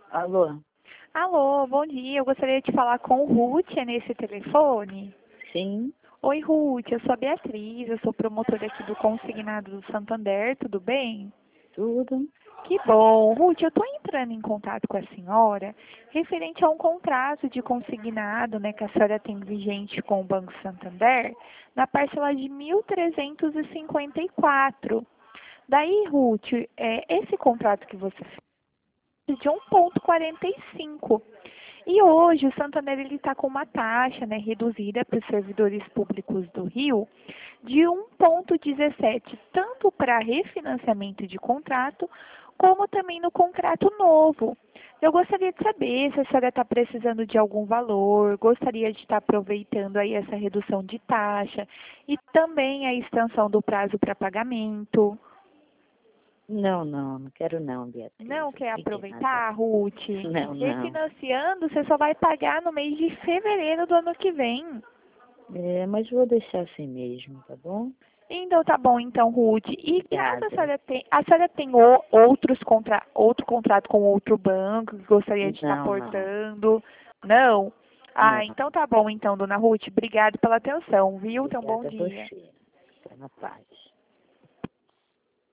Alô? Alô, bom dia. Eu gostaria de falar com Ruth, é nesse telefone? Sim, Oi, Ruth, eu sou a Beatriz, eu sou promotora aqui do Consignado do Santander, tudo bem? tudo. Que bom. Ruth, eu estou entrando em contato com a senhora referente a um contrato de consignado, né, que a senhora tem vigente com o Banco Santander, na parcela de 1.354. Daí, Ruth, esse contrato que você fez de 1,45. E hoje o Santander está com uma taxa, né, reduzida para os servidores públicos do Rio de 1,17, tanto para refinanciamento de contrato, como também no contrato novo. Eu gostaria de saber se a senhora está precisando de algum valor, gostaria de estar aproveitando aí essa redução de taxa e também a extensão do prazo para pagamento. Não quero não, Beatriz. Não quer Obrigada. aproveitar, Ruth? Não. Refinanciando, você só vai pagar no mês de fevereiro do ano que vem. Mas vou deixar assim mesmo, tá bom? Então tá bom, então, Ruth. E caso Obrigada. a senhora tem outro contrato com outro banco que gostaria de estar Não. aportando? Não? Ah, Não. então tá bom, então, dona Ruth. Obrigada pela atenção, viu? Tenha um bom Obrigada a dia. você. Fica na paz.